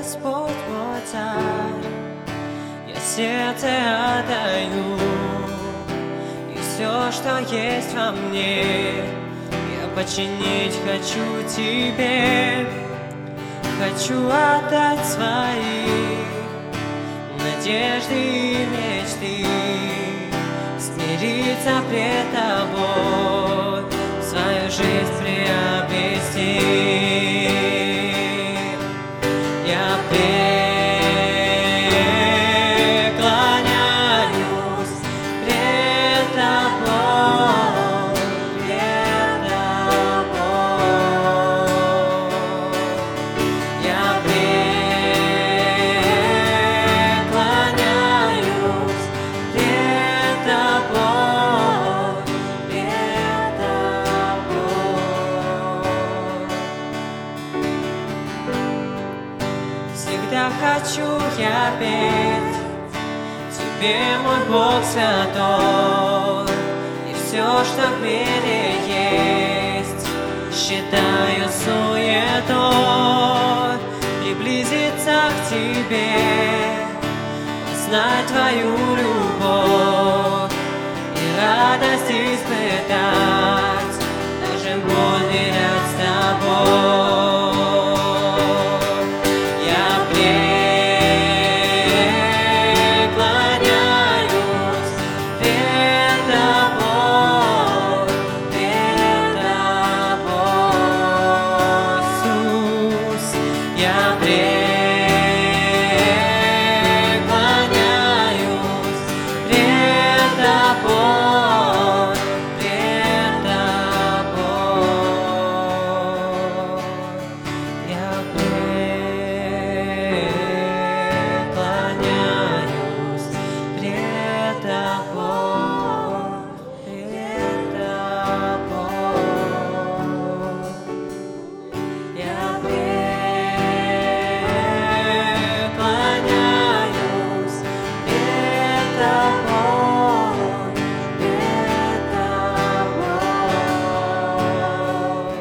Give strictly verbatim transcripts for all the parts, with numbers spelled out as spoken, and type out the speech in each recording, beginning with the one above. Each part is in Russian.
Господь мой Царь. Я сердце отдаю, и все, что есть во мне, я подчинить хочу Тебе. Хочу отдать свои надежды и мечты, смириться пред Тобой, свою жизнь приобрести. Я преклоняюсь пред Тобой, пред Тобой. Я преклоняюсь пред Тобой, пред Тобой. Всегда хочу я петь Тебе, мой Бог святой, и все, что в мире есть, считаю суетой. Приблизиться к Тебе, познать Твою любовь и радость испытать, даже боль делять с Тобой. Я преклоняюсь пред Тобой, пред Тобой, Иисус. Я преклоняюсь пред Тобой, пред Тобой. Я преклоняюсь пред Тобой, пред Тобой. Я преклоняюсь пред Тобой, пред Тобой,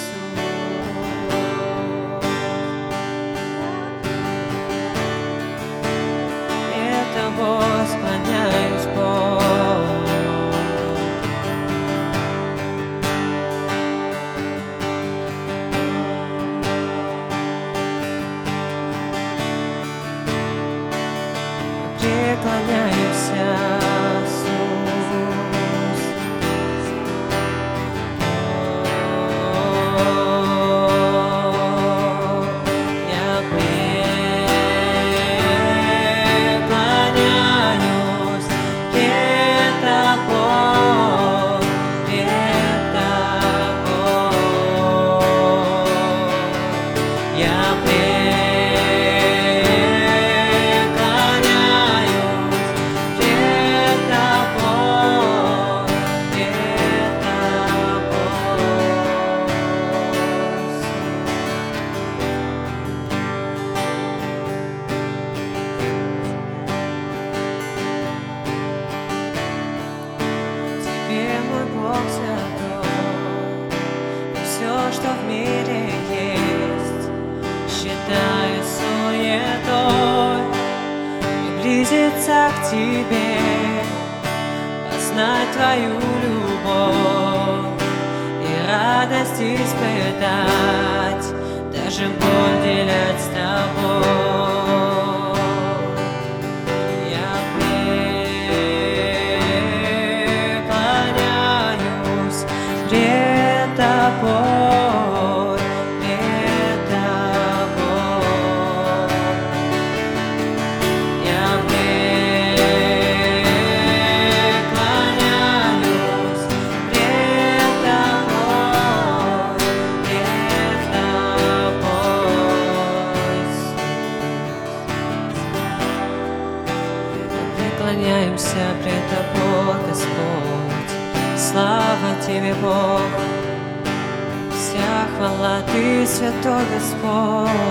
Иисус. Пред Тобой склоняюсь, Бог. Преклоняюсь, Иисус. Я преклоняюсь пред Тобой, пред Тобой. Я преклоняюсь пред Тобой, пред Тобой. Тебе, мой Бог святой, и все, что в мире есть, считаю суетой. Приблизиться к Тебе, познать Твою любовь и радость испытать, даже боль делять с Тобой. Я преклоняюсь пред Тобой, пред Тобой. Я преклоняюсь пред Тобой, пред Тобой, Иисус. Преклоняемся пред Тобой, Господь. Слава Тебе, Бог, вся хвала Ты, святой Господь.